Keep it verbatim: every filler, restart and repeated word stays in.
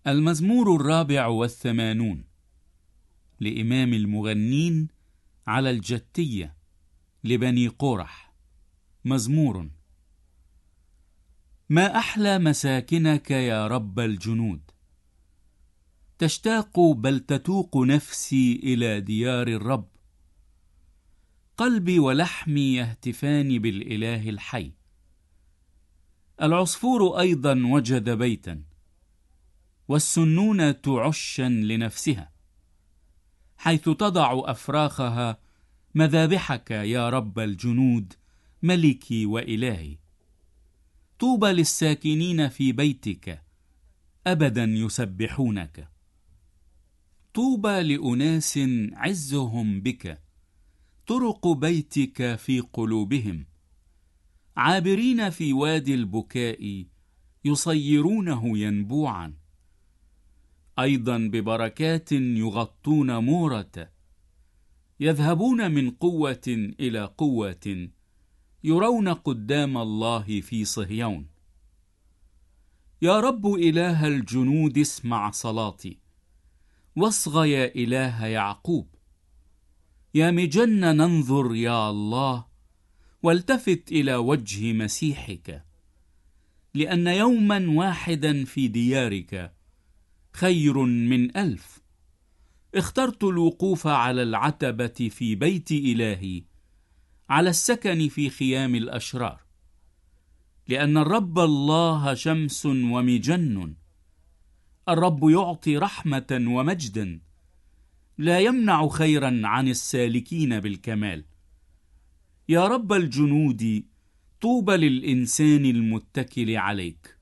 المزمور الرابع والثمانون لإمام المغنين على الجتية لبني قورح. مزمور. ما أحلى مساكنك يا رب الجنود، تشتاق بل تتوق نفسي إلى ديار الرب. قلبي ولحمي يهتفان بالإله الحي. العصفور أيضا وجد بيتا، والسنونة عشا لنفسها، حيث تضع أفراخها مذابحك يا رب الجنود ملكي وإلهي. طوبى للساكنين في بيتك، أبدا يسبحونك. طوبى لأناس عزهم بك، طرق بيتك في قلوبهم. عابرين في وادي البكاء، يصيرونه ينبوعا. أيضا ببركات يغطون مورة، يذهبون من قوة إلى قوة، يرون قدام الله في صهيون. يا رب إله الجنود، اسمع صلاتي، واصغ يا إله يعقوب. يا مجن ننظر يا الله، والتفت إلى وجه مسيحك. لأن يوما واحدا في ديارك خير من ألف. اخترت الوقوف على العتبة في بيت إلهي، على السكن في خيام الأشرار. لأن الرب الله شمس ومجن، الرب يعطي رحمة ومجدا، لا يمنع خيرا عن السالكين بالكمال. يا رب الجنود، طوبى للإنسان المتكل عليك.